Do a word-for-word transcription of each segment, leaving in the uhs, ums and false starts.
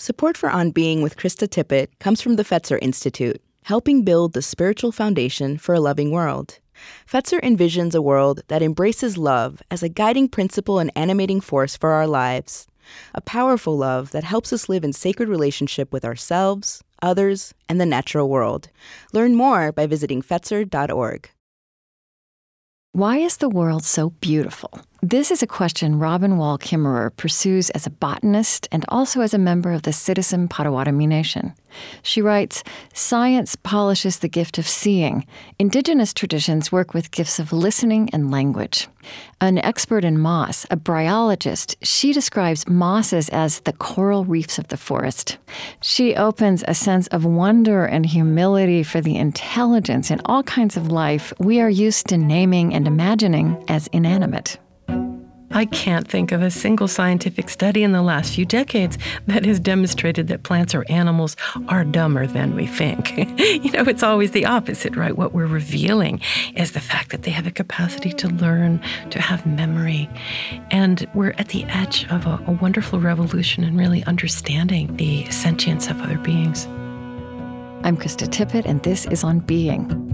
Support for On Being with Krista Tippett comes from the Fetzer Institute, helping build the spiritual foundation for a loving world. Fetzer envisions a world that embraces love as a guiding principle and animating force for our lives. A powerful love that helps us live in sacred relationship with ourselves, others, and the natural world. Learn more by visiting fetzer dot org. Why is the world so beautiful? This is a question Robin Wall Kimmerer pursues as a botanist and also as a member of the Citizen Potawatomi Nation. She writes, "Science polishes the gift of seeing. Indigenous traditions work with gifts of listening and language." An expert in moss, a bryologist, she describes mosses as the coral reefs of the forest. She opens a sense of wonder and humility for the intelligence in all kinds of life we are used to naming and imagining as inanimate. I can't think of a single scientific study in the last few decades that has demonstrated that plants or animals are dumber than we think. You know, it's always the opposite, right? What we're revealing is the fact that they have a capacity to learn, to have memory. And we're at the edge of a, a wonderful revolution in really understanding the sentience of other beings. I'm Krista Tippett, and this is On Being.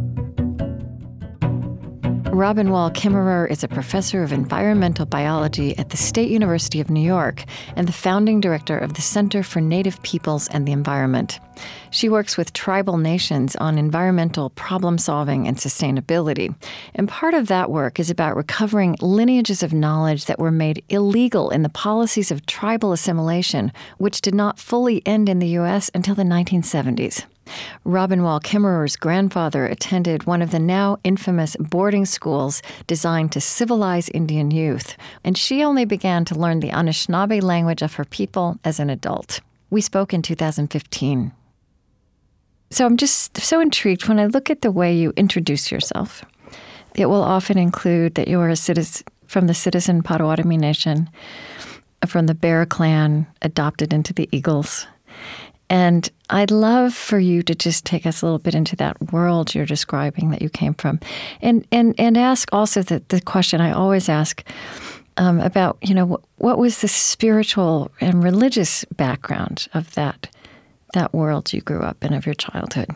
Robin Wall Kimmerer is a professor of environmental biology at the State University of New York and the founding director of the Center for Native Peoples and the Environment. She works with tribal nations on environmental problem-solving and sustainability. And part of that work is about recovering lineages of knowledge that were made illegal in the policies of tribal assimilation, which did not fully end in the U S until the nineteen seventies. Robin Wall Kimmerer's grandfather attended one of the now infamous boarding schools designed to civilize Indian youth, and she only began to learn the Anishinaabe language of her people as an adult. We spoke in two thousand fifteen. So I'm just so intrigued when I look at the way you introduce yourself. It will often include that you are a citizen from the Citizen Potawatomi Nation, from the Bear Clan, adopted into the Eagles. And I'd love for you to just take us a little bit into that world you're describing that you came from. And and, and ask also the, the question I always ask um, about, you know, what, what was the spiritual and religious background of that, that world you grew up in, of your childhood?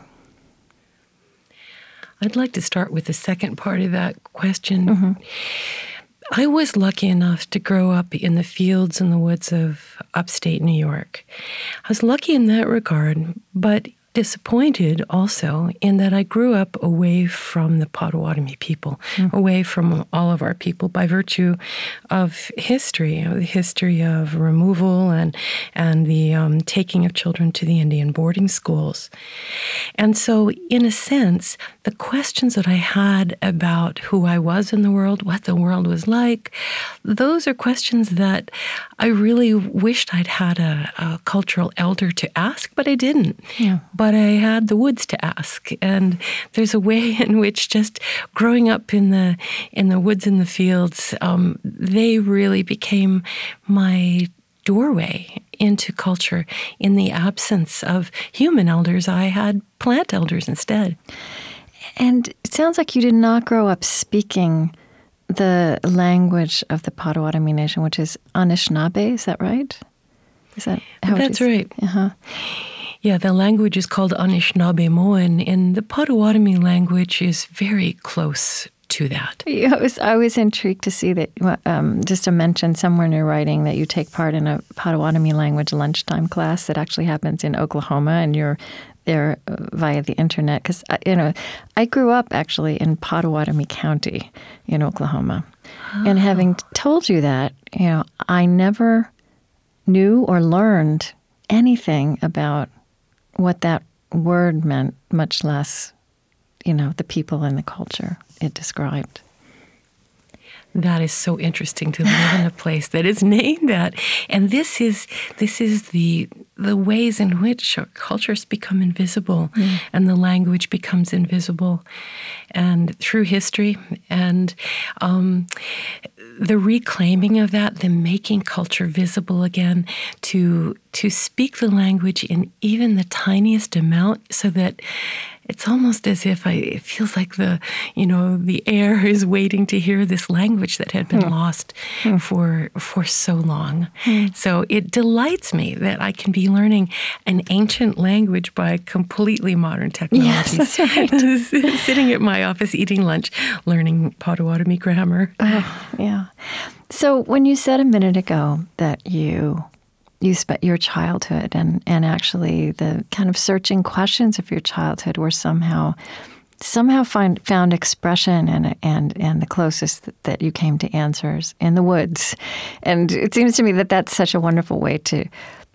I'd like to start with the second part of that question. Mm-hmm. I was lucky enough to grow up in the fields and the woods of upstate New York. I was lucky in that regard, but disappointed also in that I grew up away from the Potawatomi people, mm. away from all of our people by virtue of history, you know, the history of removal and and the um, taking of children to the Indian boarding schools. And so, in a sense, the questions that I had about who I was in the world, what the world was like, those are questions that I really wished I'd had a, a cultural elder to ask, but I didn't. Yeah. But I had the woods to ask, and there's a way in which just growing up in the in the woods and the fields, um, they really became my doorway into culture. In the absence of human elders, I had plant elders instead. And it sounds like you did not grow up speaking the language of the Potawatomi Nation, which is Anishinaabe. Is that right? Is that how That's it is? right. Uh-huh. Yeah, the language is called Anishinaabe-Moan, and the Potawatomi language is very close to that. Yeah, I was, I was intrigued to see that, um, just to mention somewhere in your writing that you take part in a Potawatomi language lunchtime class that actually happens in Oklahoma, and you're there via the internet. Because, you know, I grew up actually in Potawatomi County in Oklahoma. Oh. And having told you that, you know, I never knew or learned anything about what that word meant, much less, you know, the people and the culture it described. That is so interesting to live in a place that is named that. And this is this is the the ways in which our cultures become invisible, mm. and the language becomes invisible, and through history and um, the reclaiming of that, the making culture visible again, to to speak the language in even the tiniest amount, so that it's almost as if I, it feels like the, you know, the air is waiting to hear this language that had been mm. lost mm. for for so long. Mm. So it delights me that I can be learning an ancient language by completely modern technology. Yes, that's right. Sitting at my office eating lunch, learning Potawatomi grammar. Oh, yeah. So when you said a minute ago that you you spent your childhood and, and actually the kind of searching questions of your childhood were somehow somehow find, found expression and and and the closest that, that you came to answers in the woods. And it seems to me that that's such a wonderful way to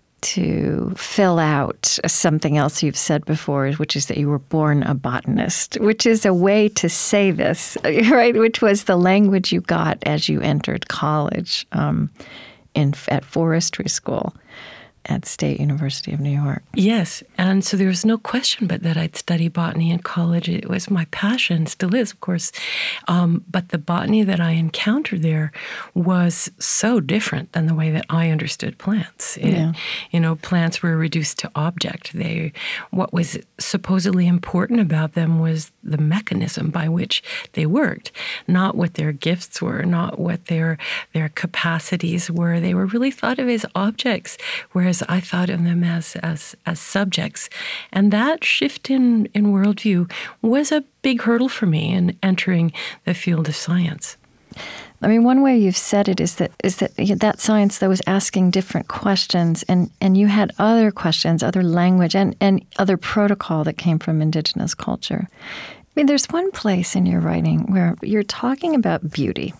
to fill out something else you've said before, which is that you were born a botanist, which is a way to say this, right? Which was the language you got as you entered college um, in at forestry school at State University of New York. Yes, and so there was no question but that I'd study botany in college. It was my passion, still is, of course. Um, but the botany that I encountered there was so different than the way that I understood plants. It, yeah. You know, plants were reduced to object. They, what was supposedly important about them was the mechanism by which they worked, not what their gifts were, not what their their capacities were. They were really thought of as objects, whereas I thought of them as as as subjects. And that shift in, in worldview was a big hurdle for me in entering the field of science. I mean, one way you've said it is that is that that science that was asking different questions, and, and you had other questions, other language, and, and other protocol that came from indigenous culture. I mean, there's one place in your writing where you're talking about beauty.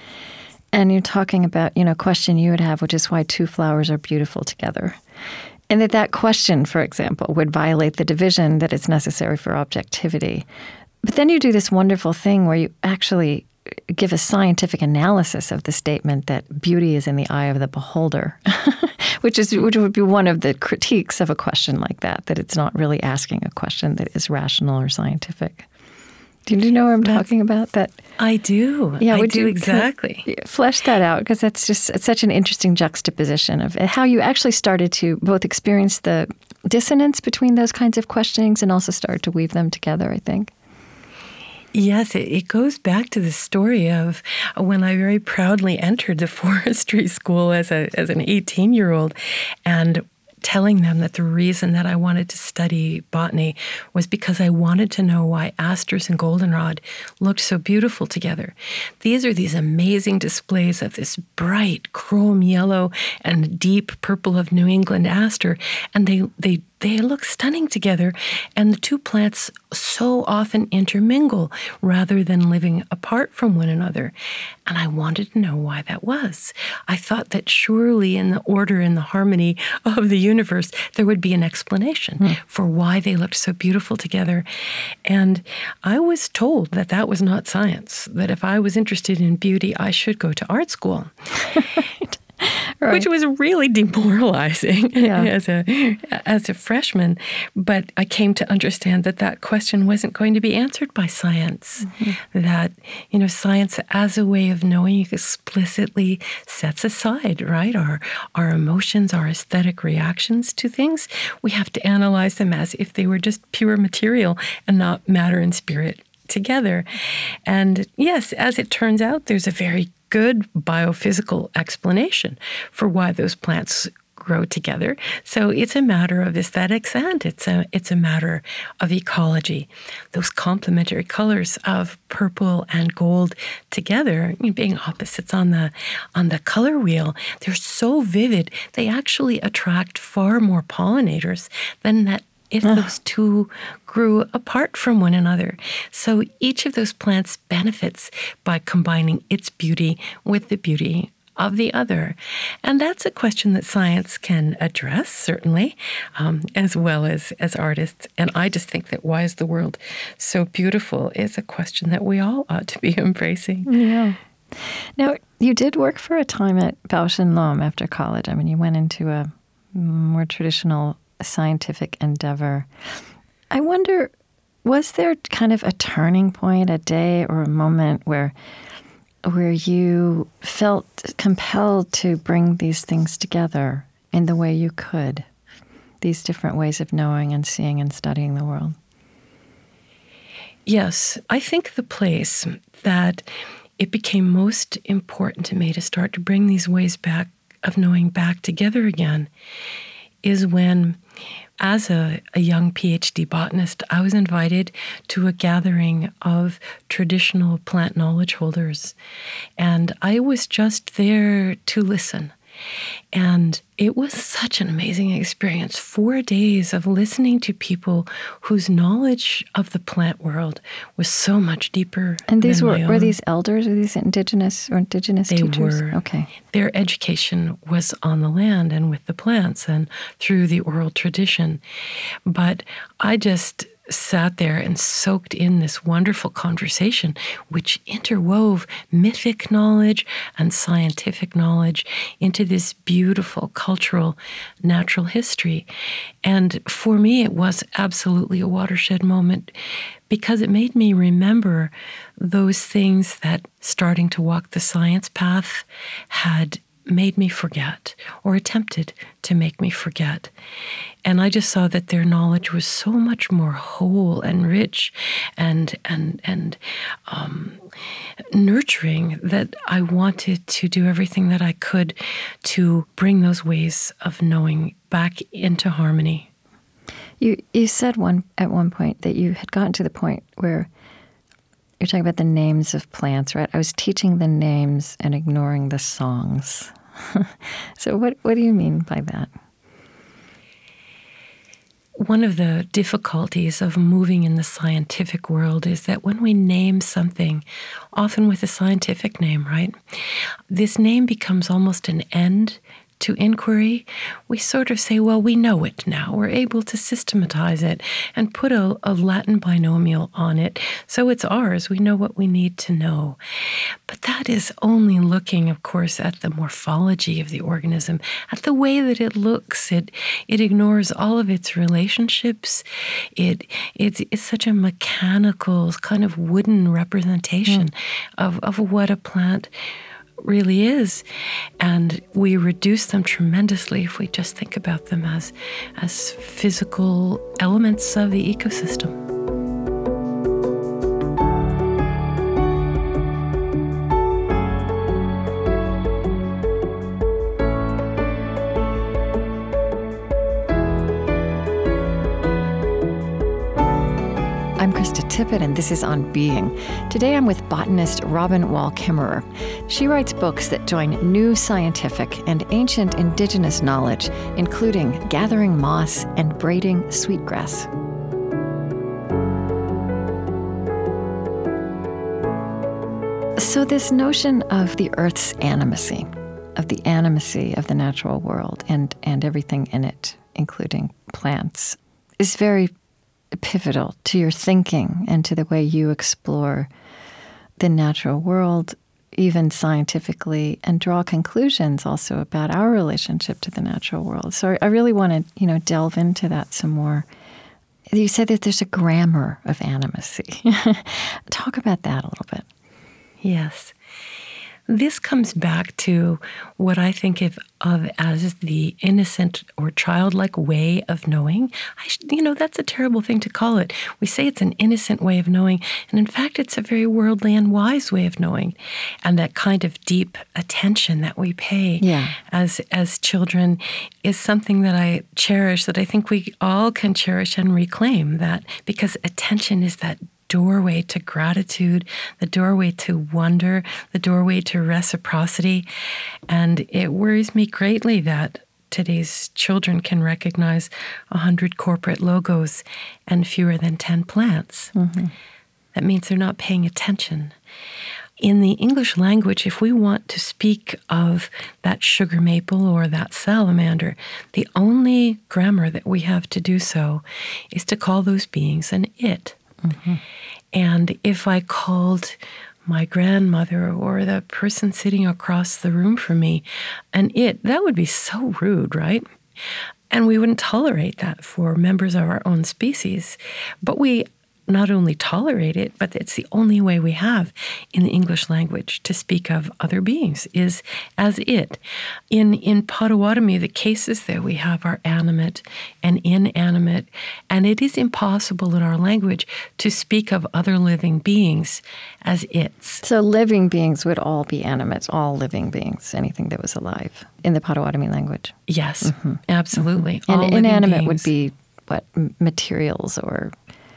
And you're talking about, you know, a question you would have, which is why two flowers are beautiful together. And that that question, for example, would violate the division that is necessary for objectivity. But then you do this wonderful thing where you actually give a scientific analysis of the statement that beauty is in the eye of the beholder, which is which would be one of the critiques of a question like that, that it's not really asking a question that is rational or scientific. Do you know what I'm that's, talking about? That I do. Yeah, I do exactly. Kind of flesh that out, because that's just it's such an interesting juxtaposition of how you actually started to both experience the dissonance between those kinds of questionings and also start to weave them together, I think. Yes, it, it goes back to the story of when I very proudly entered the forestry school as a as an eighteen-year-old, and telling them that the reason that I wanted to study botany was because I wanted to know why asters and goldenrod looked so beautiful together. These are these amazing displays of this bright chrome yellow and deep purple of New England aster, and they they They look stunning together, and the two plants so often intermingle rather than living apart from one another. And I wanted to know why that was. I thought that surely in the order and the harmony of the universe, there would be an explanation mm. for why they looked so beautiful together. And I was told that that was not science, that if I was interested in beauty, I should go to art school. Right. Right. Which was really demoralizing yeah. as a as a freshman. But I came to understand that that question wasn't going to be answered by science. Mm-hmm. That, you know, science as a way of knowing explicitly sets aside, right, our, our emotions, our aesthetic reactions to things. We have to analyze them as if they were just pure material and not matter and spirit together. And yes, as it turns out, there's a very good biophysical explanation for why those plants grow together. So it's a matter of aesthetics, and it's a it's a matter of ecology. Those complementary colors of purple and gold together, being opposites on the on the color wheel, they're so vivid. They actually attract far more pollinators than that if those two grew apart from one another. So each of those plants benefits by combining its beauty with the beauty of the other. And that's a question that science can address, certainly, um, as well as, as artists. And I just think that why is the world so beautiful is a question that we all ought to be embracing. Yeah. Now, you did work for a time at Bausch and Lomb after college. I mean, you went into a more traditional scientific endeavor. I wonder, was there kind of a turning point, a day or a moment where where you felt compelled to bring these things together in the way you could, these different ways of knowing and seeing and studying the world? Yes, I think the place that it became most important to me to start to bring these ways back of knowing back together again is when, as a, a young PhD botanist, I was invited to a gathering of traditional plant knowledge holders. And I was just there to listen. And it was such an amazing experience. Four days of listening to people whose knowledge of the plant world was so much deeper. And these than were my were own. these elders or these indigenous or indigenous They teachers? were. Okay. Their education was on the land and with the plants and through the oral tradition. But I just sat there and soaked in this wonderful conversation, which interwove mythic knowledge and scientific knowledge into this beautiful cultural natural history. And for me, it was absolutely a watershed moment because it made me remember those things that starting to walk the science path had made me forget or attempted to make me forget. And I just saw that their knowledge was so much more whole and rich and and and um, nurturing that I wanted to do everything that I could to bring those ways of knowing back into harmony. You you said one at one point that you had gotten to the point where you're talking about the names of plants, right? I was teaching the names and ignoring the songs. So what what do you mean by that? One of the difficulties of moving in the scientific world is that when we name something, often with a scientific name, right, this name becomes almost an end to inquiry. We sort of say, well, we know it now. We're able to systematize it and put a, a Latin binomial on it. So it's ours. We know what we need to know. But that is only looking, of course, at the morphology of the organism, at the way that it looks. It it ignores all of its relationships. It it's, it's such a mechanical, kind of wooden representation mm. of, of what a plant really is. And we reduce them tremendously if we just think about them as, as physical elements of the ecosystem. I'm Krista Tippett, and this is On Being. Today I'm with botanist Robin Wall Kimmerer. She writes books that join new scientific and ancient indigenous knowledge, including gathering moss and braiding sweetgrass. So this notion of the Earth's animacy, of the animacy of the natural world and, and everything in it, including plants, is very pivotal to your thinking and to the way you explore the natural world, even scientifically, and draw conclusions also about our relationship to the natural world. So I really want to, you know, delve into that some more. You said that there's a grammar of animacy. Talk about that a little bit. Yes. This comes back to what I think of, of as the innocent or childlike way of knowing. I sh- you know, that's a terrible thing to call it. We say it's an innocent way of knowing, and in fact, it's a very worldly and wise way of knowing. And that kind of deep attention that we pay yeah. as as children is something that I cherish, that I think we all can cherish and reclaim, that because attention is that doorway to gratitude, the doorway to wonder, the doorway to reciprocity. And it worries me greatly that today's children can recognize a hundred corporate logos and fewer than ten plants. Mm-hmm. That means they're not paying attention. In the English language, if we want to speak of that sugar maple or that salamander, the only grammar that we have to do so is to call those beings an it. Mm-hmm. And if I called my grandmother or the person sitting across the room from me an it, that would be so rude, right? And we wouldn't tolerate that for members of our own species. But we not only tolerate it, but it's the only way we have in the English language to speak of other beings is as it. In in Potawatomi, the cases that we have are animate and inanimate, and it is impossible in our language to speak of other living beings as its. So living beings would all be animate, all living beings, anything that was alive in the Potawatomi language. Yes, mm-hmm. absolutely. Mm-hmm. And inanimate would be what, materials or...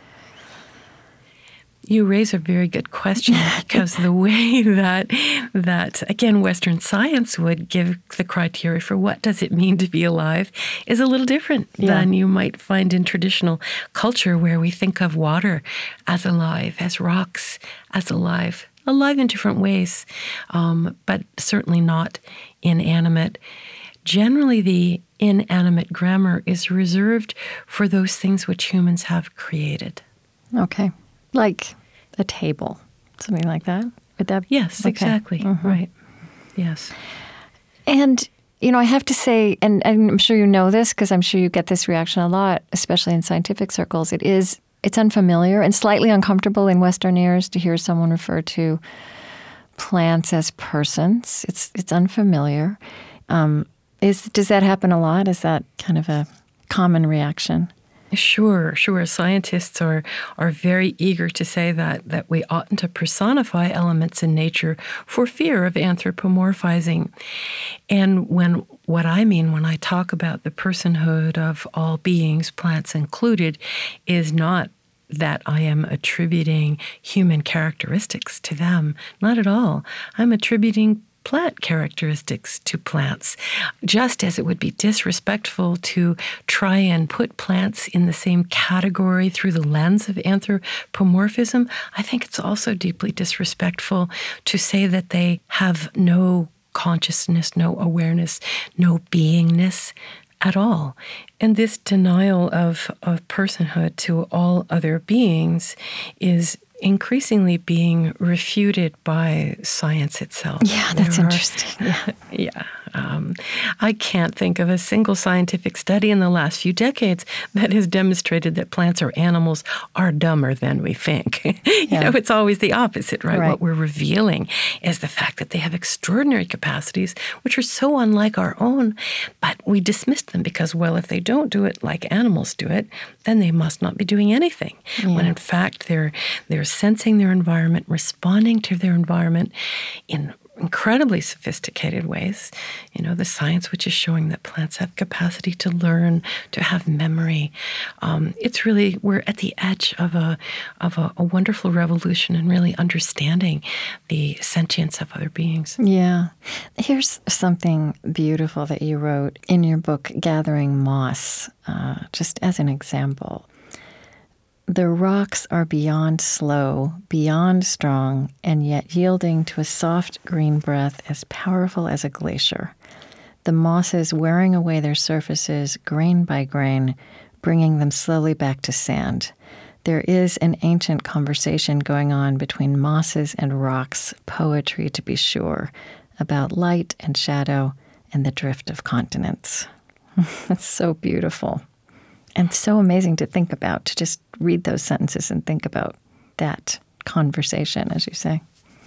You raise a very good question, because the way that, that, again, Western science would give the criteria for what does it mean to be alive is a little different yeah. than you might find in traditional culture, where we think of water as alive, as rocks as alive, alive in different ways, um, but certainly not inanimate. Generally, the inanimate grammar is reserved for those things which humans have created. Okay. Like a table, something like that? Would that? Yes, okay. Exactly. Mm-hmm. Right. Yes. And, you know, I have to say, and, and I'm sure you know this because I'm sure you get this reaction a lot, especially in scientific circles, it is, it's unfamiliar and slightly uncomfortable in Western ears to hear someone refer to plants as persons. It's it's unfamiliar. Um, is does that happen a lot? Is that kind of a common reaction? Sure, sure. Scientists are are very eager to say that that we oughtn't to personify elements in nature for fear of anthropomorphizing. And when what I mean when I talk about the personhood of all beings, plants included, is not that I am attributing human characteristics to them. Not at all. I'm attributing plant characteristics to plants, just as it would be disrespectful to try and put plants in the same category through the lens of anthropomorphism. I think it's also deeply disrespectful to say that they have no consciousness, no awareness, no beingness at all. And this denial of, of personhood to all other beings is increasingly being refuted by science itself. Yeah, that's there interesting. Are, yeah. yeah. Um, I can't think of a single scientific study in the last few decades that has demonstrated that plants or animals are dumber than we think. you yeah. know, it's always the opposite, right? right? What we're revealing is the fact that they have extraordinary capacities, which are so unlike our own, but we dismiss them because, well, if they don't do it like animals do it, then they must not be doing anything. Yeah. When in fact, they're they're sensing their environment, responding to their environment in incredibly sophisticated ways. You know, the science which is showing that plants have capacity to learn, to have memory. Um, it's really, we're at the edge of a of a, a wonderful revolution in really understanding the sentience of other beings. Yeah. Here's something beautiful that you wrote in your book, Gathering Moss, uh, just as an example. The rocks are beyond slow, beyond strong, and yet yielding to a soft green breath as powerful as a glacier. The mosses wearing away their surfaces grain by grain, bringing them slowly back to sand. There is an ancient conversation going on between mosses and rocks, poetry to be sure, about light and shadow and the drift of continents. That's so beautiful. And so amazing to think about, to just read those sentences and think about that conversation, as you say.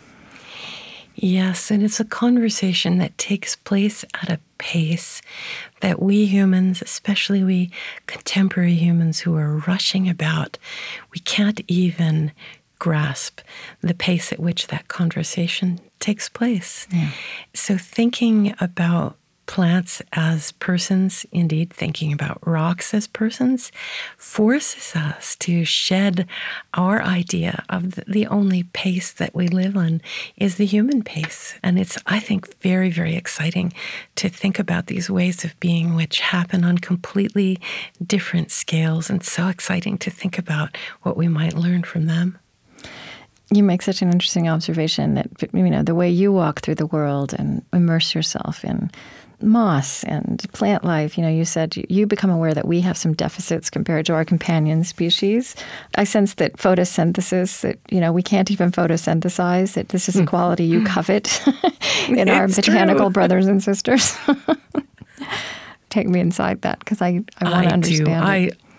Yes, and it's a conversation that takes place at a pace that we humans, especially we contemporary humans who are rushing about, we can't even grasp the pace at which that conversation takes place. Yeah. So thinking about plants as persons, indeed thinking about rocks as persons, forces us to shed our idea of the, the only pace that we live on is the human pace. And it's, I think, very, very exciting to think about these ways of being which happen on completely different scales, and so exciting to think about what we might learn from them. You make such an interesting observation that, you know, the way you walk through the world and immerse yourself in moss and plant life, you know, you said you become aware that we have some deficits compared to our companion species. I sense that photosynthesis, that, you know, we can't even photosynthesize, that this is a quality you covet in our botanical brothers and sisters. Take me inside that, because I, I want to understand I, it.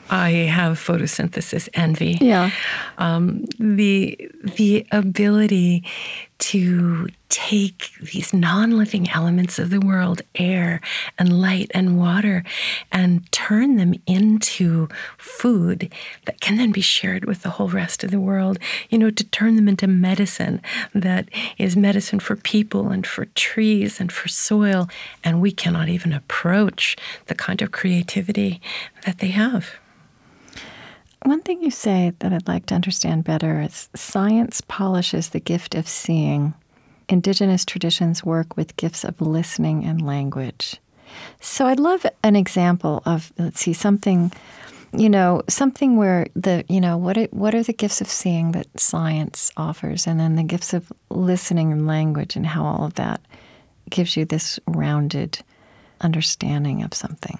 I have photosynthesis envy. Yeah. Um, the the ability to take these non-living elements of the world, air and light and water, and turn them into food that can then be shared with the whole rest of the world. You know, to turn them into medicine that is medicine for people and for trees and for soil. And we cannot even approach the kind of creativity that they have. One thing you say that I'd like to understand better is science polishes the gift of seeing. Indigenous traditions work with gifts of listening and language. So I'd love an example of, let's see, something, you know, something where the, you know, what it, what are the gifts of seeing that science offers, and then the gifts of listening and language, and how all of that gives you this rounded understanding of something.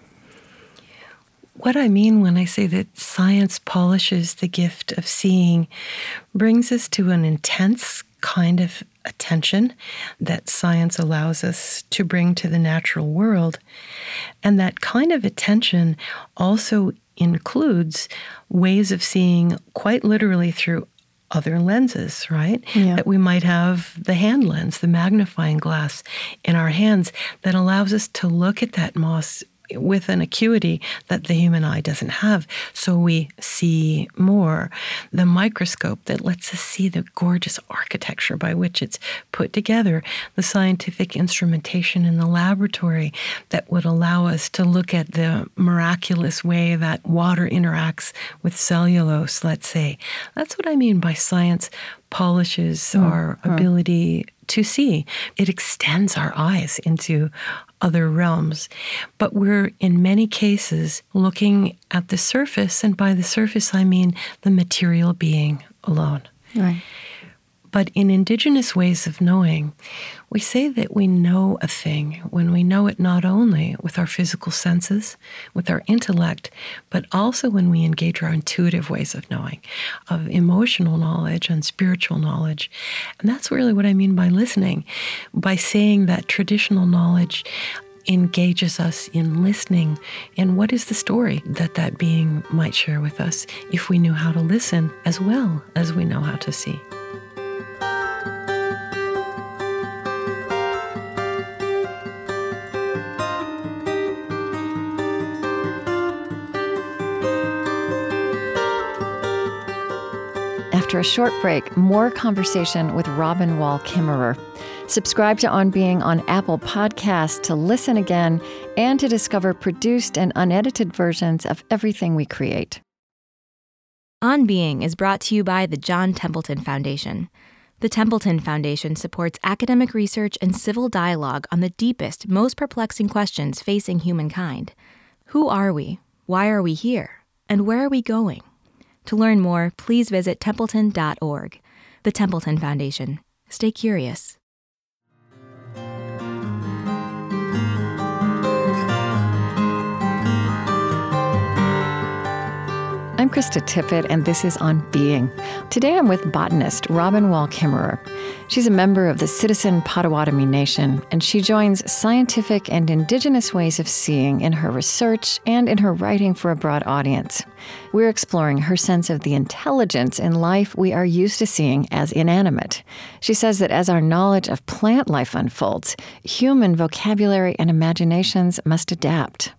What I mean when I say that science polishes the gift of seeing brings us to an intense kind of attention that science allows us to bring to the natural world. And that kind of attention also includes ways of seeing quite literally through other lenses, right? Yeah. That we might have the hand lens, the magnifying glass in our hands that allows us to look at that moss with an acuity that the human eye doesn't have, so we see more. The microscope that lets us see the gorgeous architecture by which it's put together. The scientific instrumentation in the laboratory that would allow us to look at the miraculous way that water interacts with cellulose, let's say. That's what I mean by science polishes mm, our mm. ability to see. It extends our eyes into other realms. But we're, in many cases, looking at the surface, and by the surface I mean the material being alone. Right. But in Indigenous ways of knowing, we say that we know a thing when we know it not only with our physical senses, with our intellect, but also when we engage our intuitive ways of knowing, of emotional knowledge and spiritual knowledge. And that's really what I mean by listening, by saying that traditional knowledge engages us in listening. And what is the story that that being might share with us if we knew how to listen as well as we know how to see? After a short break, more conversation with Robin Wall Kimmerer. Subscribe to On Being on Apple Podcasts to listen again and to discover produced and unedited versions of everything we create. On Being is brought to you by the John Templeton Foundation. The Templeton Foundation supports academic research and civil dialogue on the deepest, most perplexing questions facing humankind. Who are we? Why are we here? And where are we going? To learn more, please visit templeton dot org. The Templeton Foundation. Stay curious. I'm Krista Tippett, and this is On Being. Today I'm with botanist Robin Wall Kimmerer. She's a member of the Citizen Potawatomi Nation, and she joins scientific and indigenous ways of seeing in her research and in her writing for a broad audience. We're exploring her sense of the intelligence in life we are used to seeing as inanimate. She says that as our knowledge of plant life unfolds, human vocabulary and imaginations must adapt.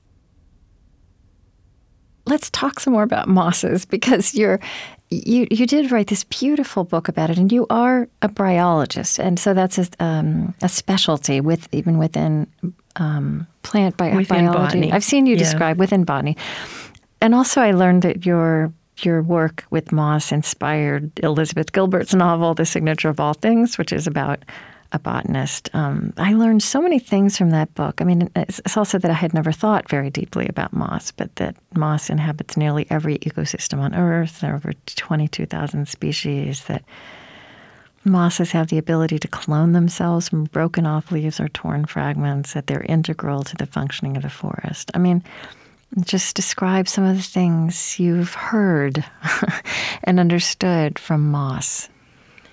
Let's talk some more about mosses, because you're you you did write this beautiful book about it, and you are a bryologist, and so that's a, um, a specialty with even within um, plant bi- within biology. Botany. I've seen you yeah. describe within botany, and also I learned that your your work with moss inspired Elizabeth Gilbert's novel, The Signature of All Things, which is about a botanist. Um, I learned so many things from that book. I mean, it's also that I had never thought very deeply about moss, but that moss inhabits nearly every ecosystem on Earth. There are over twenty-two thousand species, that mosses have the ability to clone themselves from broken off leaves or torn fragments, that they're integral to the functioning of the forest. I mean, just describe some of the things you've heard and understood from moss.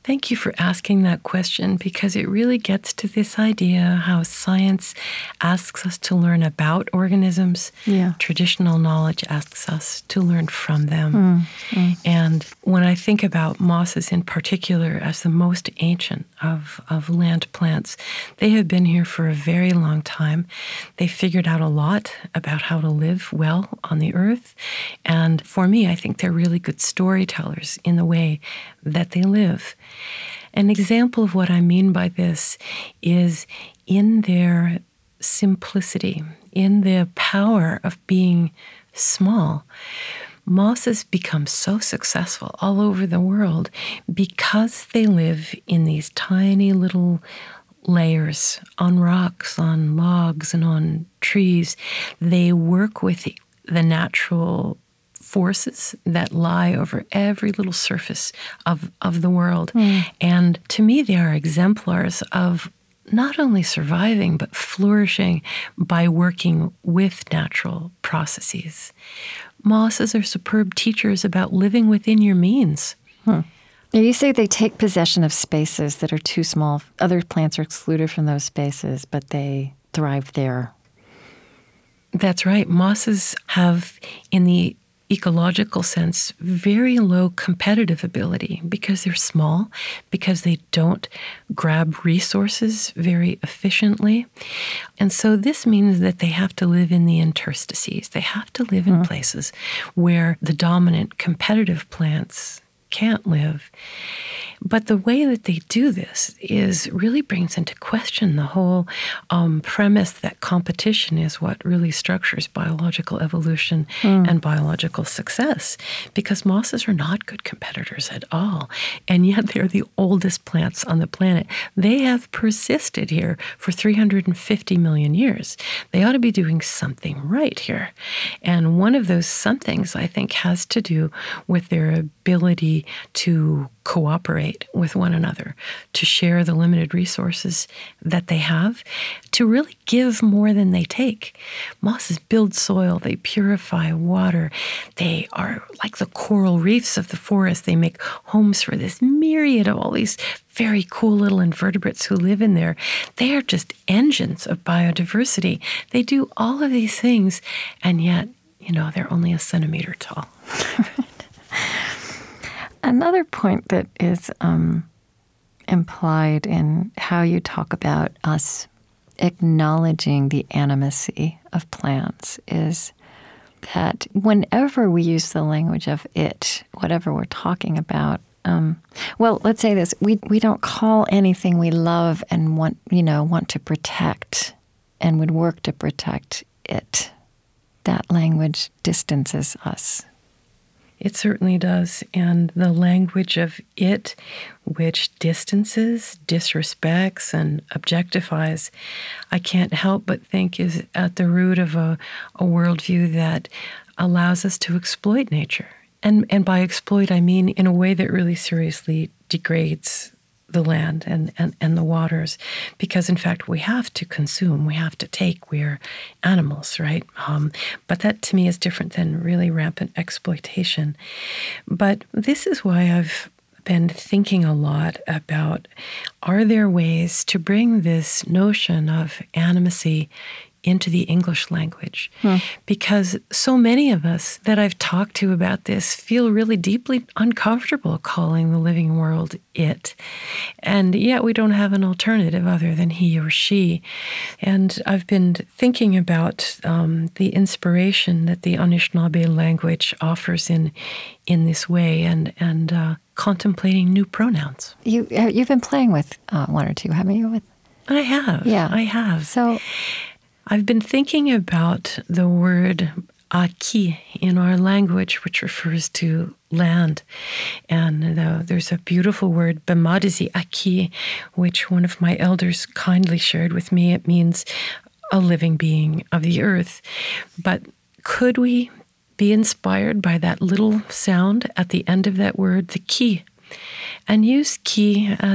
Thank you for asking that question, because it really gets to this idea how science asks us to learn about organisms. Yeah. Traditional knowledge asks us to learn from them. Mm, mm. And when I think about mosses in particular as the most ancient of, of land plants, they have been here for a very long time. They figured out a lot about how to live well on the earth. And for me, I think they're really good storytellers in the way that they live. An example of what I mean by this is in their simplicity, in the power of being small. Mosses become so successful all over the world because they live in these tiny little layers on rocks, on logs, and on trees. They work with the, the natural forces that lie over every little surface of, of the world. Mm. And to me, they are exemplars of not only surviving, but flourishing by working with natural processes. Mosses are superb teachers about living within your means. Hmm. You say they take possession of spaces that are too small. Other plants are excluded from those spaces, but they thrive there. That's right. Mosses have, in the ecological sense, very low competitive ability because they're small, because they don't grab resources very efficiently. And so this means that they have to live in the interstices. They have to live in mm. places where the dominant competitive plants can't live. But the way that they do this is really brings into question the whole um, premise that competition is what really structures biological evolution mm. and biological success, because mosses are not good competitors at all. And yet they're the oldest plants on the planet. They have persisted here for three hundred fifty million years. They ought to be doing something right here. And one of those somethings, I think, has to do with their ability to cooperate with one another, to share the limited resources that they have, to really give more than they take. Mosses build soil, they purify water, they are like the coral reefs of the forest. They make homes for this myriad of all these very cool little invertebrates who live in there. They are just engines of biodiversity. They do all of these things, and yet, you know, they're only a centimeter tall. Another point that is um, implied in how you talk about us acknowledging the animacy of plants is that whenever we use the language of it, whatever we're talking about, um, well, let's say this: we we don't call anything we love and want, you know, want to protect and would work to protect it. That language distances us. It certainly does. And the language of it, which distances, disrespects, and objectifies, I can't help but think is at the root of a, a worldview that allows us to exploit nature. And, and by exploit, I mean in a way that really seriously degrades the land and, and, and the waters, because in fact we have to consume, we have to take, we're animals, right? Um, but that to me is different than really rampant exploitation. But this is why I've been thinking a lot about, are there ways to bring this notion of animacy into the English language? Hmm. Because so many of us that I've talked to about this feel really deeply uncomfortable calling the living world it. And yet we don't have an alternative other than he or she. And I've been thinking about um, the inspiration that the Anishinaabe language offers in in this way, and, and uh, contemplating new pronouns. You, you've been playing with uh, one or two, haven't you? With I have. Yeah. I have. So I've been thinking about the word aki in our language, which refers to land. And uh, there's a beautiful word, bemadizi aki, which one of my elders kindly shared with me. It means a living being of the earth. But could we be inspired by that little sound at the end of that word, the ki, and use ki as a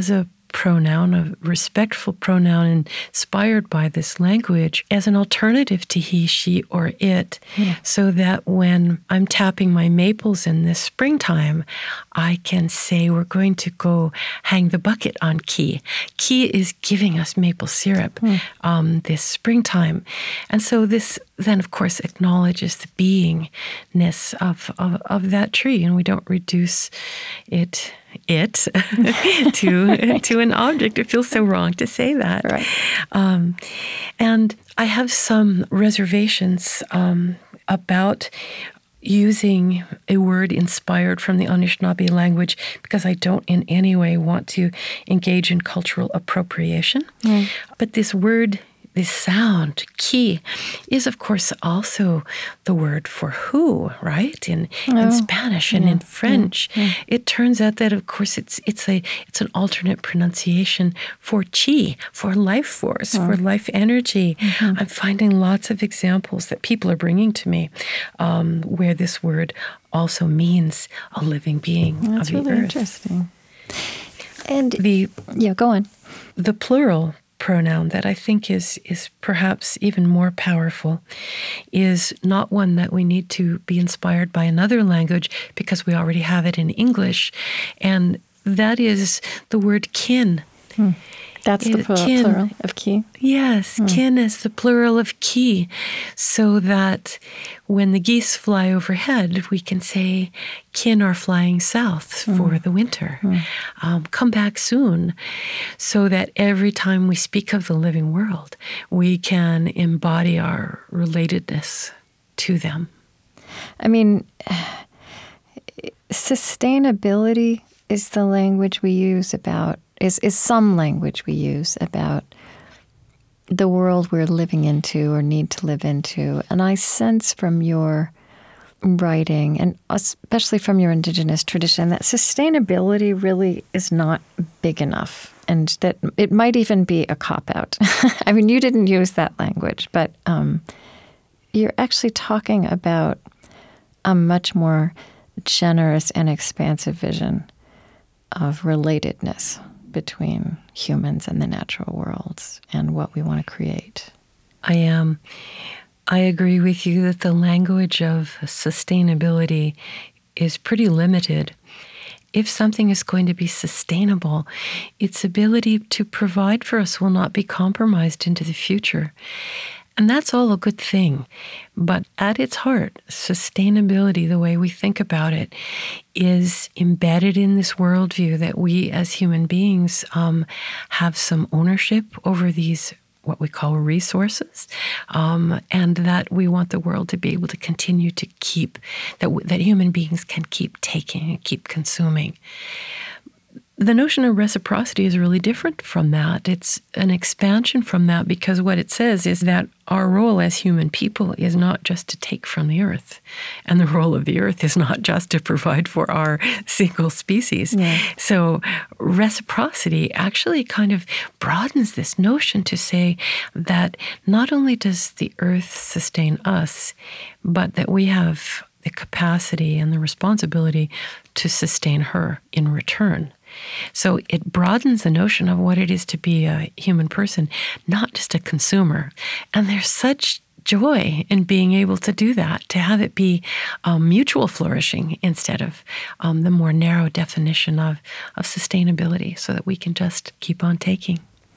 pronoun, a respectful pronoun inspired by this language as an alternative to he, she, or it, yeah. so that when I'm tapping my maples in this springtime, I can say we're going to go hang the bucket on Ki. Ki is giving us maple syrup mm. um, this springtime. And so this then, of course, acknowledges the beingness of, of, of that tree, and we don't reduce it it to to an object. It feels so wrong to say that. Right. Um, and I have some reservations um, about using a word inspired from the Anishinaabe language because I don't in any way want to engage in cultural appropriation. Mm. But this word, this sound, ki, is of course also the word for who, right? In oh, in Spanish and yeah, in French, yeah, yeah. It turns out that of course it's it's a it's an alternate pronunciation for chi, for life force, oh. for life energy. Mm-hmm. I'm finding lots of examples that people are bringing to me um, where this word also means a living being That's of the really earth. Interesting. And the yeah, go on. The plural pronoun that I think is is perhaps even more powerful is not one that we need to be inspired by another language because we already have it in English, and that is the word kin. Hmm. That's the plural, kin, plural of ki? Yes, hmm. kin is the plural of ki, so that when the geese fly overhead, we can say, kin are flying south hmm. for the winter. Hmm. Um, come back soon, so that every time we speak of the living world, we can embody our relatedness to them. I mean, sustainability is the language we use about Is, is some language we use about the world we're living into or need to live into. And I sense from your writing, and especially from your Indigenous tradition, that sustainability really is not big enough, and that it might even be a cop-out. I mean, you didn't use that language, but um, you're actually talking about a much more generous and expansive vision of relatedness between humans and the natural worlds and what we want to create. I am. Um, I agree with you that the language of sustainability is pretty limited. If something is going to be sustainable, its ability to provide for us will not be compromised into the future. And that's all a good thing. But at its heart, sustainability, the way we think about it, is embedded in this worldview that we as human beings um, have some ownership over these, what we call resources, um, and that we want the world to be able to continue to keep, that, that human beings can keep taking and keep consuming. The notion of reciprocity is really different from that. It's an expansion from that because what it says is that our role as human people is not just to take from the earth. And the role of the earth is not just to provide for our single species. Yeah. So reciprocity actually kind of broadens this notion to say that not only does the earth sustain us, but that we have the capacity and the responsibility to sustain her in return. So it broadens the notion of what it is to be a human person, not just a consumer. And there's such joy in being able to do that, to have it be um, mutual flourishing instead of um, the more narrow definition of, of sustainability, so that we can just keep on taking.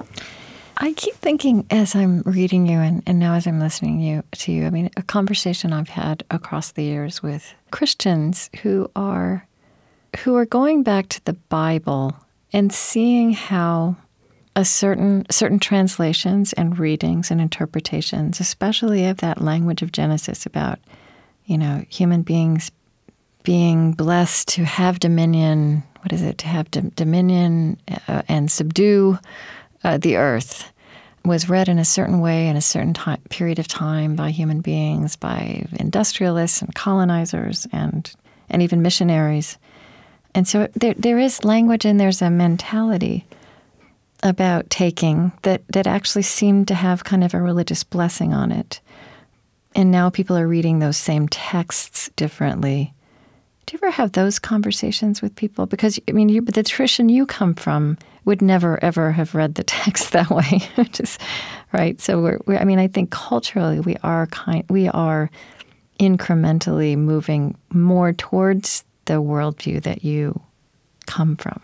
I keep thinking as I'm reading you and, and now as I'm listening you, to you, I mean, a conversation I've had across the years with Christians who are who are going back to the Bible and seeing how a certain certain translations and readings and interpretations, especially of that language of Genesis about, you know, human beings being blessed to have dominion, what is it, to have d- dominion uh, and subdue uh, the earth, was read in a certain way in a certain time, period of time by human beings, by industrialists and colonizers and and even missionaries. And so there there is language and there's a mentality about taking that, that actually seemed to have kind of a religious blessing on it. And now people are reading those same texts differently. Do you ever have those conversations with people? Because, I mean, you, the tradition you come from would never, ever have read the text that way. Just, right? So, we're, we're, I mean, I think culturally we are kind, we are incrementally moving more towards the worldview that you come from.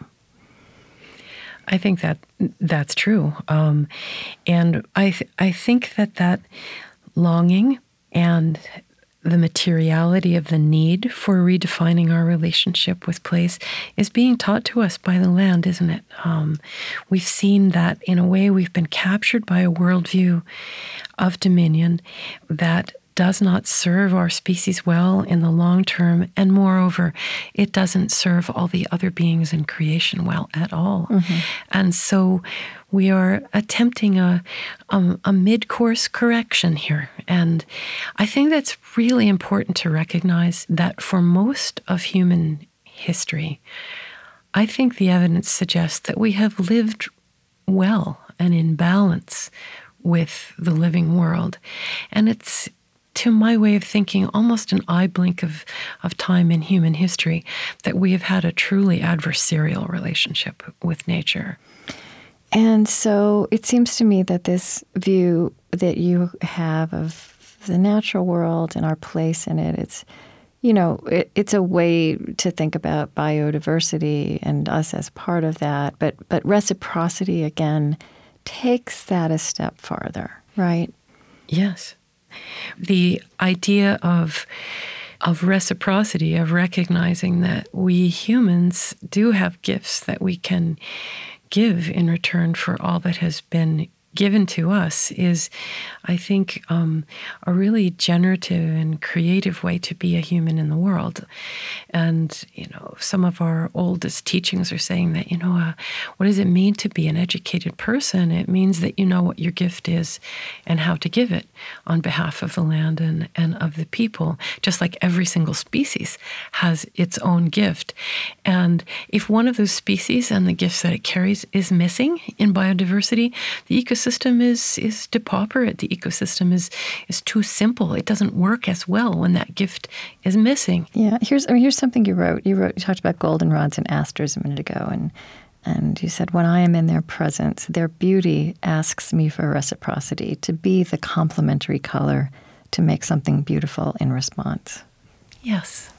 I think that that's true. Um, and I, th- I think that that longing and the materiality of the need for redefining our relationship with place is being taught to us by the land, isn't it? Um, we've seen that in a way we've been captured by a worldview of dominion that does not serve our species well in the long term, and moreover, it doesn't serve all the other beings in creation well at all. Mm-hmm. And so we are attempting a, a, a mid-course correction here. And I think that's really important to recognize that for most of human history, I think the evidence suggests that we have lived well and in balance with the living world. And it's, to my way of thinking, almost an eye blink of, of time in human history that we have had a truly adversarial relationship with nature. And so it seems to me that this view that you have of the natural world and our place in it, it's, you know, it, it's a way to think about biodiversity and us as part of that. But, but reciprocity, again, takes that a step farther, right? Yes. The idea of of reciprocity, of recognizing that we humans do have gifts that we can give in return for all that has been given to us, is, I think, um, a really generative and creative way to be a human in the world. And, you know, some of our oldest teachings are saying that, you know, uh, what does it mean to be an educated person? It means that you know what your gift is and how to give it on behalf of the land and, and of the people, just like every single species has its own gift. And if one of those species and the gifts that it carries is missing in biodiversity, the ecosystem ecosystem is is depauperate. The ecosystem is is too simple. It doesn't work as well when that gift is missing. Yeah, here's I mean, here's something you wrote. You wrote you talked about goldenrods and asters a minute ago, and and you said, when I am in their presence, their beauty asks me for reciprocity, to be the complementary color, to make something beautiful in response. Yes.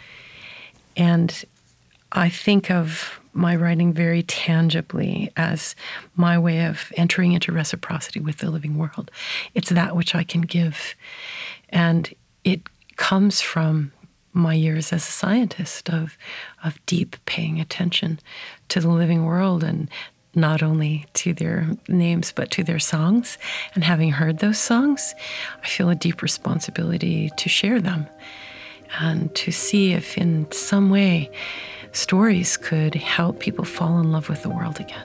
And I think of my writing very tangibly as my way of entering into reciprocity with the living world. It's that which I can give. And it comes from my years as a scientist of, of deep paying attention to the living world, and not only to their names, but to their songs. And having heard those songs, I feel a deep responsibility to share them and to see if in some way stories could help people fall in love with the world again.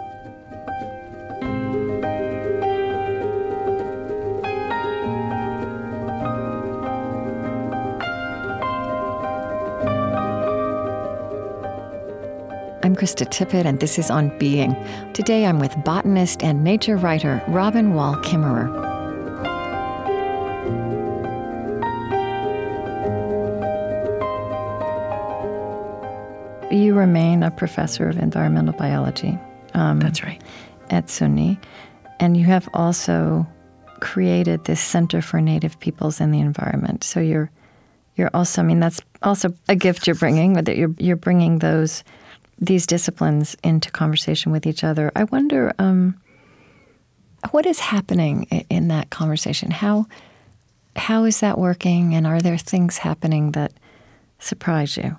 I'm Krista Tippett, and this is On Being. Today I'm with botanist and nature writer Robin Wall Kimmerer. You remain a professor of environmental biology. Um, That's right. At SUNY. And you have also created this Center for Native Peoples and the Environment. So you're you're also, I mean, that's also a gift you're bringing, that you're you're bringing those these disciplines into conversation with each other. I wonder, um, what is happening in that conversation? How how is that working? And are there things happening that surprise you?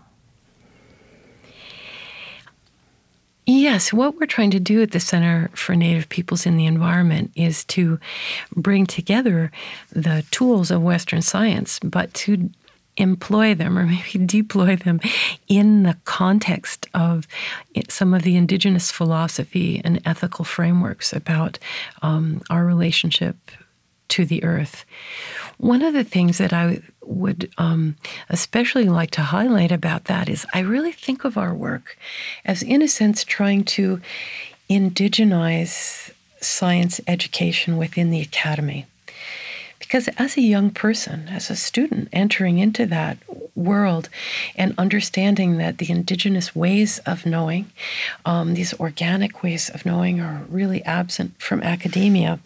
Yes, what we're trying to do at the Center for Native Peoples in the Environment is to bring together the tools of Western science, but to employ them, or maybe deploy them, in the context of some of the indigenous philosophy and ethical frameworks about um, our relationship to the earth. One of the things that I would um, especially like to highlight about that is I really think of our work as, in a sense, trying to indigenize science education within the academy. Because as a young person, as a student entering into that world and understanding that the indigenous ways of knowing, um, these organic ways of knowing, are really absent from academia,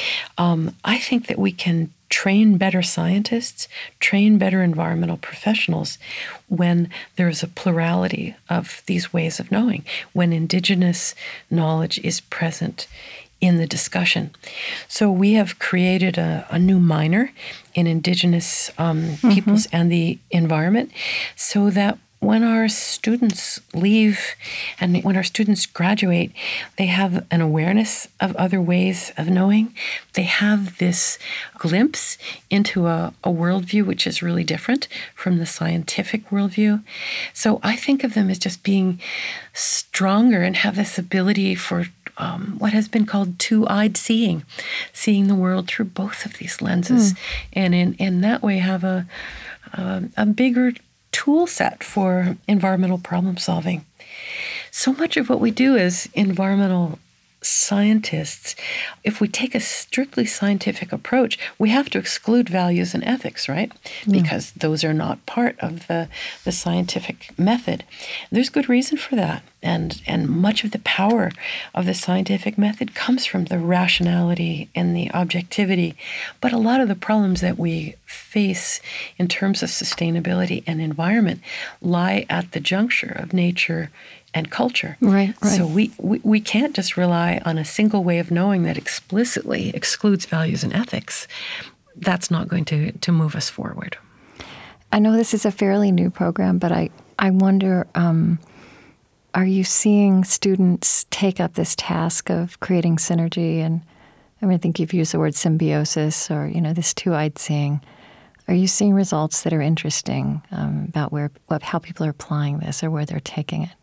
um, I think that we can train better scientists, train better environmental professionals when there's a plurality of these ways of knowing, when indigenous knowledge is present in the discussion. So we have created a, a new minor in indigenous um, mm-hmm. peoples and the environment, so that when our students leave and when our students graduate, they have an awareness of other ways of knowing. They have this glimpse into a, a worldview which is really different from the scientific worldview. So I think of them as just being stronger and have this ability for Um, what has been called two-eyed seeing, seeing the world through both of these lenses, mm. and in, in that way have a, a, a bigger tool set for environmental problem solving. So much of what we do as environmental scientists, if we take a strictly scientific approach, we have to exclude values and ethics, right? Yeah. Because those are not part of the, the scientific method. There's good reason for that. And, and much of the power of the scientific method comes from the rationality and the objectivity. But a lot of the problems that we face in terms of sustainability and environment lie at the juncture of nature and culture. Right, right. So we, we, we can't just rely on a single way of knowing that explicitly excludes values and ethics. That's not going to, to move us forward. I know this is a fairly new program, but I, I wonder, um, are you seeing students take up this task of creating synergy? And I mean, I think you've used the word symbiosis, or, you know, this two-eyed seeing. Are you seeing results that are interesting um, about where what, how people are applying this or where they're taking it?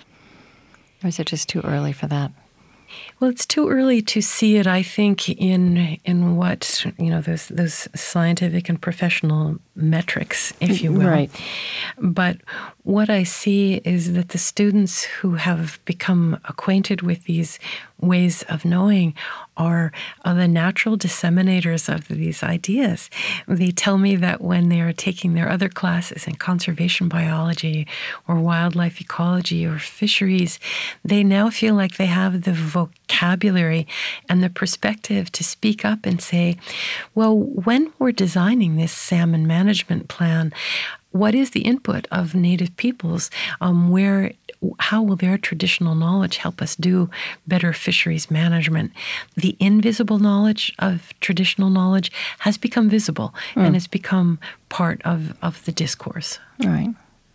Or is it just too early for that? Well, it's too early to see it, I think, in in what, you know, those those scientific and professional metrics, if you will. Right. But what I see is that the students who have become acquainted with these ways of knowing are, are the natural disseminators of these ideas. They tell me that when they are taking their other classes in conservation biology or wildlife ecology or fisheries, they now feel like they have the vocabulary and the perspective to speak up and say, well, when we're designing this salmon management plan, what is the input of Native peoples? Um, where, how will their traditional knowledge help us do better fisheries management? The invisible knowledge of traditional knowledge has become visible mm. and has become part of, of the discourse. All right.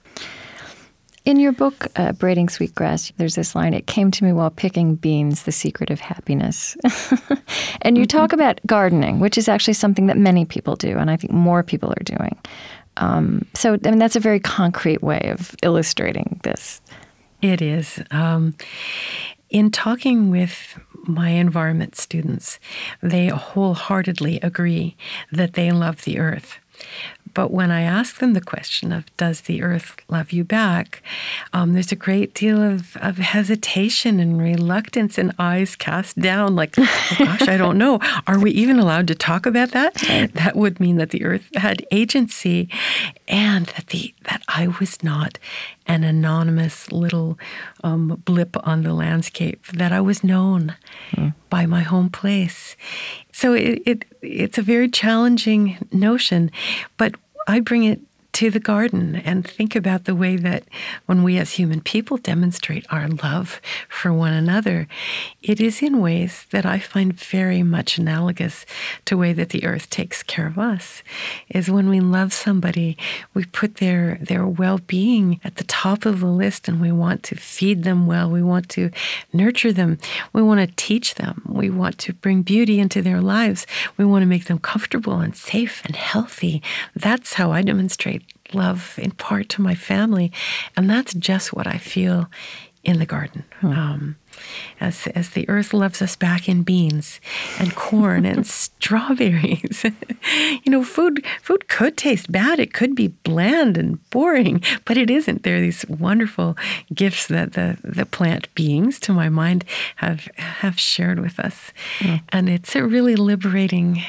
In your book, uh, Braiding Sweetgrass, there's this line, "It came to me while picking beans, the secret of happiness." And you mm-hmm. talk about gardening, which is actually something that many people do, and I think more people are doing. Um, so, I mean, that's a very concrete way of illustrating this. It is. Um, in talking with my environment students, they wholeheartedly agree that they love the earth. But when I ask them the question of, does the earth love you back? Um, there's a great deal of, of hesitation and reluctance and eyes cast down like, oh gosh, I don't know. Are we even allowed to talk about that? Right. That would mean that the earth had agency and that the that I was not an anonymous little um, blip on the landscape, that I was known mm. by my home place. So it, it it's a very challenging notion, but I bring it to the garden and think about the way that when we as human people demonstrate our love for one another, it is in ways that I find very much analogous to the way that the earth takes care of us. Is when we love somebody, we put their, their well-being at the top of the list, and we want to feed them well. We want to nurture them. We want to teach them. We want to bring beauty into their lives. We want to make them comfortable and safe and healthy. That's how I demonstrate love in part to my family, and that's just what I feel in the garden. Hmm. Um, as as the earth loves us back in beans and corn and strawberries. You know, food food could taste bad. It could be bland and boring, but it isn't. There are these wonderful gifts that the, the plant beings, to my mind, have have shared with us, hmm. and it's a really liberating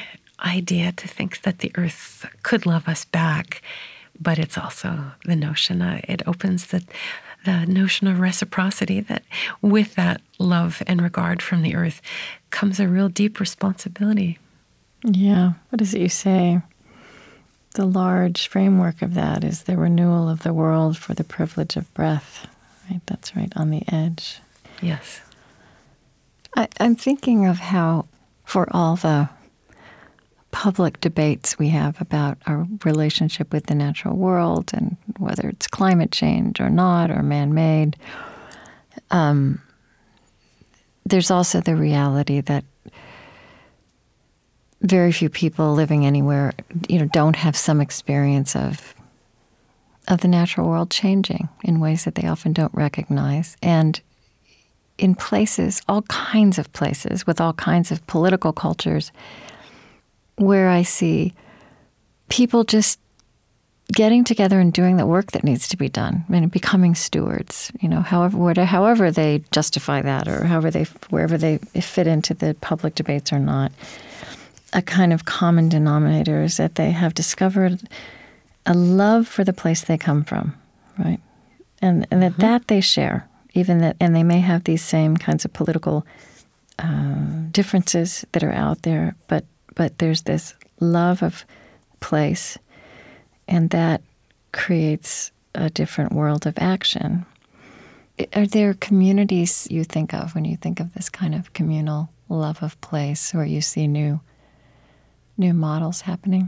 idea to think that the earth could love us back, but it's also the notion, uh, it opens the, the notion of reciprocity, that with that love and regard from the earth comes a real deep responsibility. Yeah. What is it you say? The large framework of that is the renewal of the world for the privilege of breath. Right? That's right on the edge. Yes. I, I'm thinking of how, for all the public debates we have about our relationship with the natural world and whether it's climate change or not or man-made, um, there's also the reality that very few people living anywhere, you know, don't have some experience of of the natural world changing in ways that they often don't recognize. And in places, all kinds of places, with all kinds of political cultures, where I see people just getting together and doing the work that needs to be done, I mean, becoming stewards, you know, however, whatever, however they justify that, or however they, wherever they fit into the public debates or not. A kind of common denominator is that they have discovered a love for the place they come from, right? And, and that mm-hmm. that they share, even that, and they may have these same kinds of political uh, differences that are out there, but but there's this love of place, and that creates a different world of action. Are there communities you think of when you think of this kind of communal love of place, where you see new new models happening?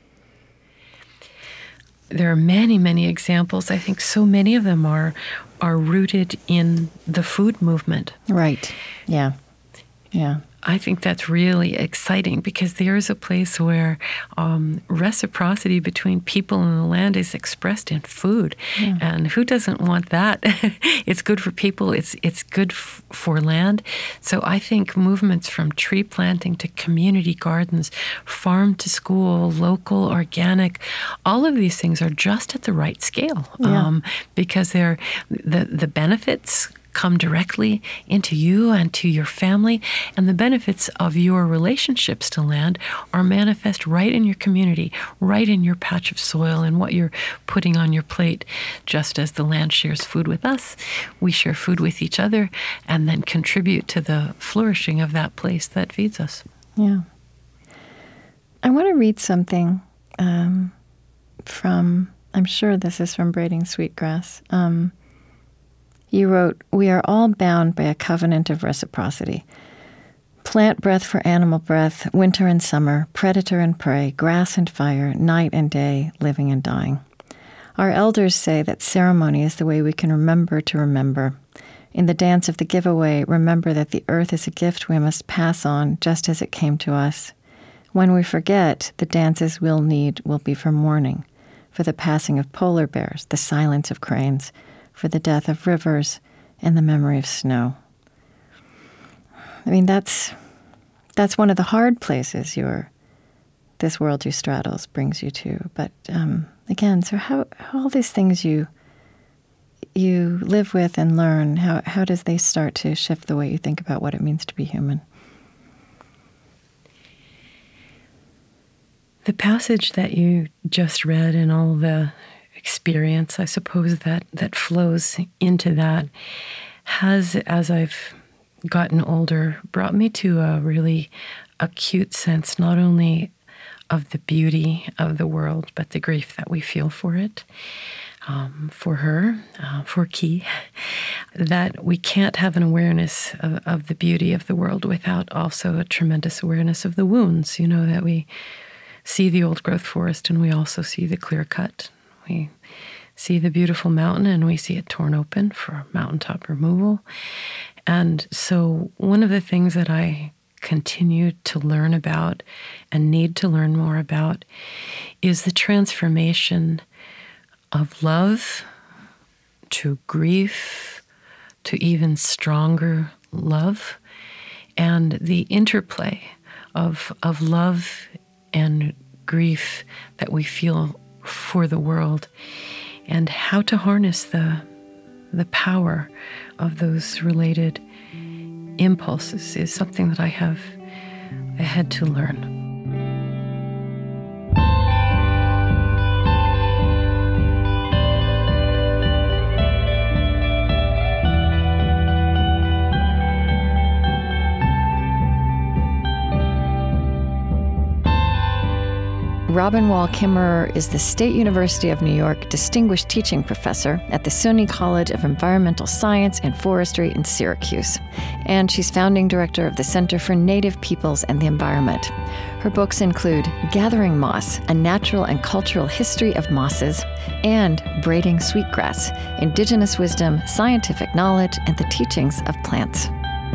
There are many, many examples. I think so many of them are are rooted in the food movement. Right. Yeah. Yeah. I think that's really exciting, because there is a place where um, reciprocity between people and the land is expressed in food. Yeah. And who doesn't want that? It's good for people. It's it's good f- for land. So I think movements from tree planting to community gardens, farm to school, local, organic, all of these things are just at the right scale. Yeah. Um, because they're the, the benefits come directly into you and to your family, and the benefits of your relationships to land are manifest right in your community, right in your patch of soil and what you're putting on your plate. Just as the land shares food with us, we share food with each other and then contribute to the flourishing of that place that feeds us. Yeah. I want to read something um, from, I'm sure this is from Braiding Sweetgrass. Um, You wrote, "We are all bound by a covenant of reciprocity. Plant breath for animal breath, winter and summer, predator and prey, grass and fire, night and day, living and dying. Our elders say that ceremony is the way we can remember to remember. In the dance of the giveaway, remember that the earth is a gift we must pass on just as it came to us. When we forget, the dances we'll need will be for mourning, for the passing of polar bears, the silence of cranes, for the death of rivers and the memory of snow." I mean, that's that's one of the hard places your this world you straddles brings you to. But um, again, so how, how all these things you you live with and learn, how how does they start to shift the way you think about what it means to be human? The passage that you just read and all the experience, I suppose, that, that flows into that has, as I've gotten older, brought me to a really acute sense, not only of the beauty of the world, but the grief that we feel for it, um, for her, uh, for Key, that we can't have an awareness of, of the beauty of the world without also a tremendous awareness of the wounds, you know, that we see the old growth forest and we also see the clear cut. We see the beautiful mountain and we see it torn open for mountaintop removal. And so one of the things that I continue to learn about and need to learn more about is the transformation of love to grief to even stronger love, and the interplay of, of love and grief that we feel for the world, and how to harness the the power of those related impulses is something that I have I had to learn. Robin Wall Kimmerer is the State University of New York Distinguished Teaching Professor at the SUNY College of Environmental Science and Forestry in Syracuse. And she's founding director of the Center for Native Peoples and the Environment. Her books include Gathering Moss, A Natural and Cultural History of Mosses, and Braiding Sweetgrass, Indigenous Wisdom, Scientific Knowledge, and the Teachings of Plants.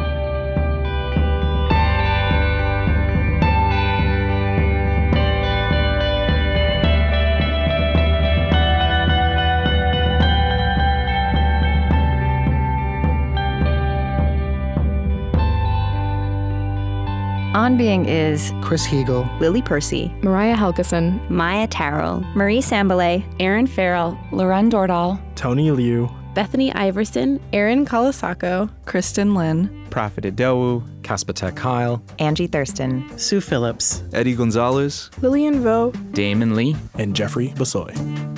On Being is Chris Heagle, Lily Percy, Mariah Helgeson, Maya Terrell, Marie Sambalay, Aaron Farrell, Loren Dordahl, Tony Liu, Bethany Iverson, Erin Kalasako, Kristen Lynn, Prophet Adewu, Kaspatek Kyle, Angie Thurston, Sue Phillips, Eddie Gonzalez, Lillian Vo, Damon Lee, and Jeffrey Basoy.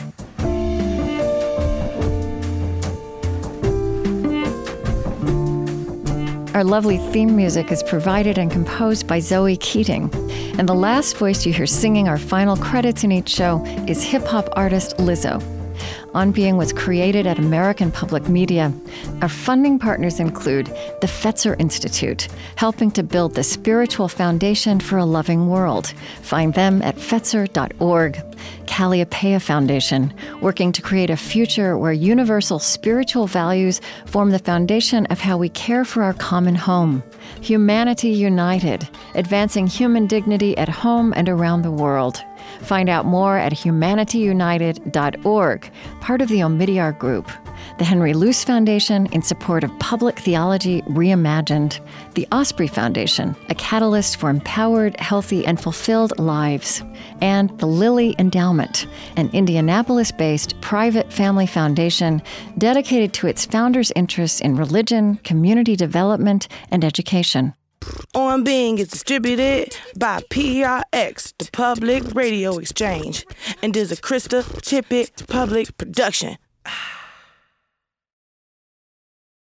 Our lovely theme music is provided and composed by Zoe Keating. And the last voice you hear singing our final credits in each show is hip-hop artist Lizzo. On Being was created at American Public Media. Our funding partners include the Fetzer Institute, helping to build the spiritual foundation for a loving world. Find them at fetzer dot org. Calliopeia Foundation, working to create a future where universal spiritual values form the foundation of how we care for our common home. Humanity United, advancing human dignity at home and around the world. Find out more at humanity united dot org, part of the Omidyar Group. The Henry Luce Foundation, in support of public theology reimagined. The Osprey Foundation, a catalyst for empowered, healthy, and fulfilled lives. And the Lilly Endowment, an Indianapolis-based private family foundation dedicated to its founders' interests in religion, community development, and education. On Being is distributed by P R X, the Public Radio Exchange, and is a Krista Tippett public production.